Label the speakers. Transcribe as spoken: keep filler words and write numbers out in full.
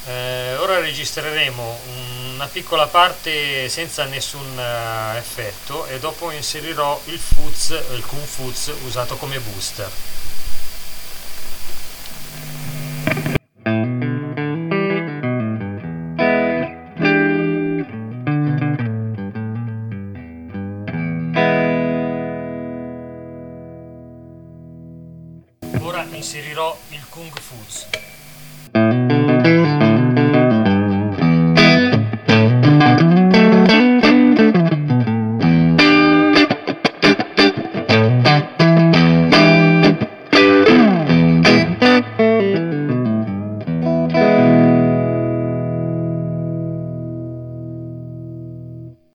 Speaker 1: Eh, ora registreremo una piccola parte senza nessun eh, effetto e dopo inserirò il fuzz, il Kung Fuz usato come booster. Ora inserirò il Kung Fuz.